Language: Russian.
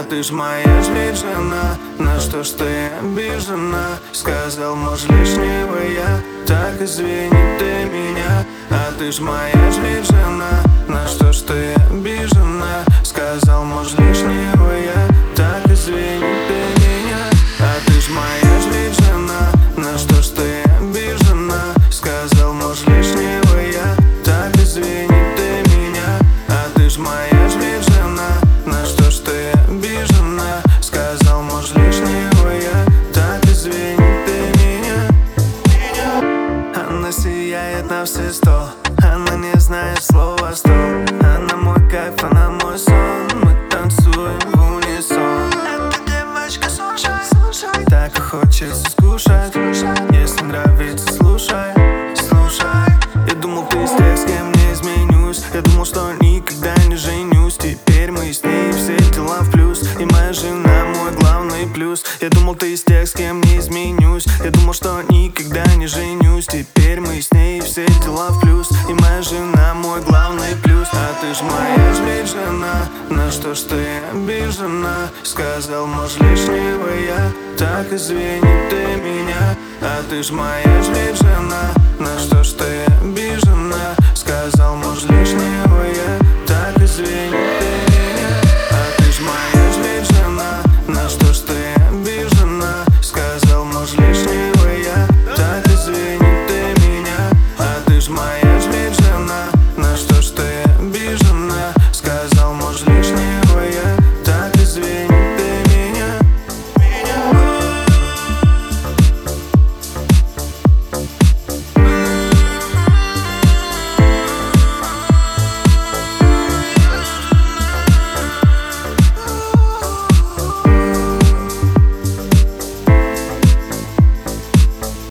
ты ж моя жена. На что ж ты обижена? Сказал, может, лишнего я. Так извини ты меня. А ты ж моя жена. На что ж ты обижена? Сказал, может, лишнего я. Так извини ты меня. А ты ж моя жена. На что ж ты обижена? Сказал, может, лишнего я. Так извини ты меня. А ты ж моя жена. На что ж ты обижена? Сказал, может, лишнего я. Так извини ты меня. Она сияет на все 100. Она не знает слова стоп. Она мой кайф, она мой сон. Мы танцуем в унисон. Эта девочка, слушай, так и хочется скушать. Если нравится, слушай. Я думал, ты из тех, с кем не изменюсь. Я думал, что никогда не женюсь. Теперь мы с ней все дела в плюс. И моя жена мой главный плюс. Я думал, ты из тех, с кем не изменюсь. Я думал, что никогда не женюсь. Теперь мы с ней все дела в плюс. И моя жена мой главный плюс. А ты ж моя жена. На что ж ты обижена? Сказал, может, лишнего я. Так извини ты меня. А ты ж моя жена. На что ж ты обижена? Сказал, может, лишнего